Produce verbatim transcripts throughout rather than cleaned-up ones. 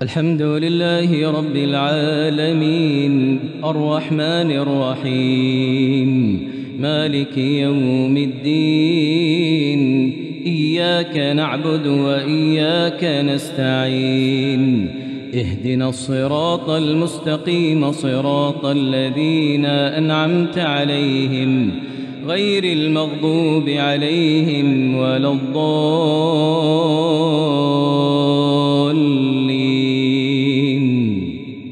الحمد لله رب العالمين الرحمن الرحيم مالك يوم الدين إياك نعبد وإياك نستعين اهدنا الصراط المستقيم صراط الذين أنعمت عليهم غير المغضوب عليهم ولا الضالين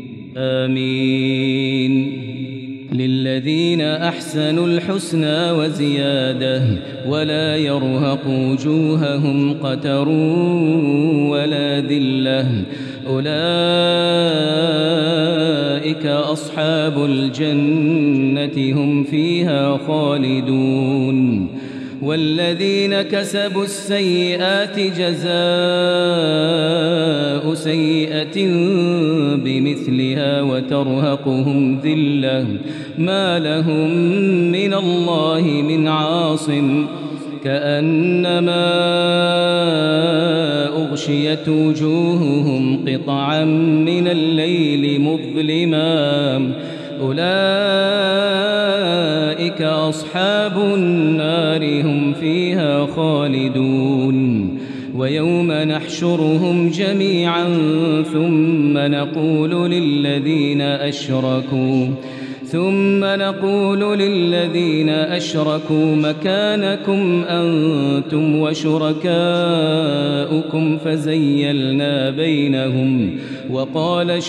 آمين. للذين أحسنوا الحسنى وزيادة ولا يرهق وجوههم قتر ولا ذلة أولئك أصحاب الجنة هم فيها خالدون. والذين كسبوا السيئات جزاء سيئة بمثلها وترهقهم ذلة ما لهم من الله من عاصم كأنما أغشيت وجوههم قطعا من الليل مظلما أولئك أصحاب النار هم فيها خالدون. ويوم نحشرهم جميعا ثم نقول للذين أشركوا ثم نقول للذين أشركوا مكانكم أنتم وشركاؤكم فزيلنا بينهم وقال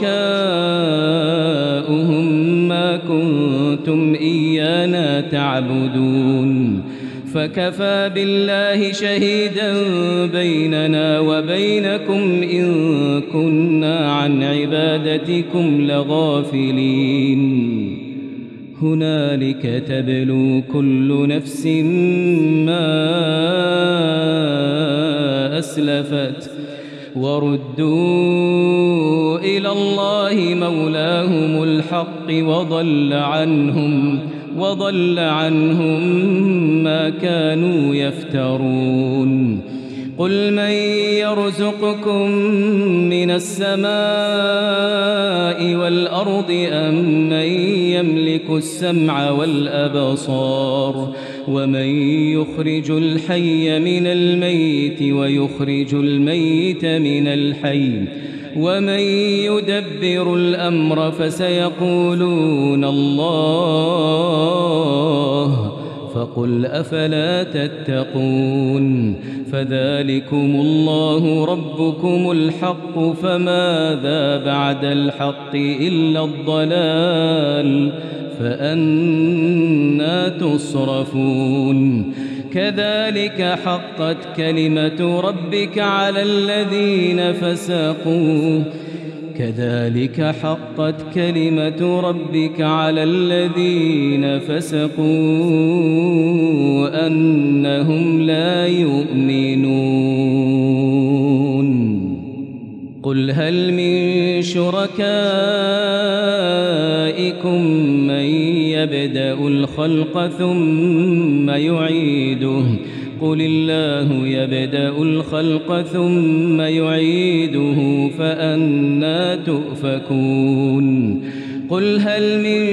شركاؤهم ما كنتم إيانا تعبدون فكفى بالله شهيدا بيننا وبينكم إن كنا عن عبادتكم لغافلين. هنالك تبلو كل نفس ما أسلفت وردوا إلى الله مولاهم الحق وضل عنهم وضل عنهم ما كانوا يفترون. قل من يرزقكم من السماء والأرض أم من يملك السمع والأبصار ومن يخرج الحي من الميت ويخرج الميت من الحي ومن يدبر الأمر فسيقولون الله فقل أفلا تتقون. فذلكم الله ربكم الحق فماذا بعد الحق إلا الضلال فأنى تصرفون. كذلك حقت كلمة ربك على الذين فسقوا كذلك حقت كلمة ربك على الذين فسقوا أنهم لا يؤمنون. قل هل من شركائكم من يبدأ الخلق ثم يعيده قل الله يبدأ الخلق ثم يعيده فأنى تؤفكون. قل هل من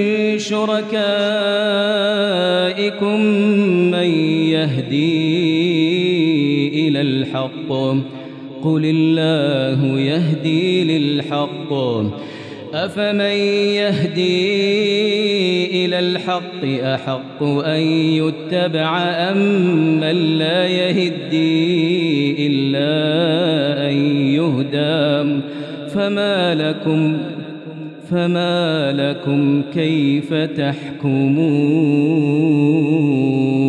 شركائكم من يهدي إلى الحق قل الله يهدي للحق أفمن يهدي إلى الحق أحق أن يتبع أم من لا يهدي إلا أن يهدى فما لكم فما لكم كيف تحكمون.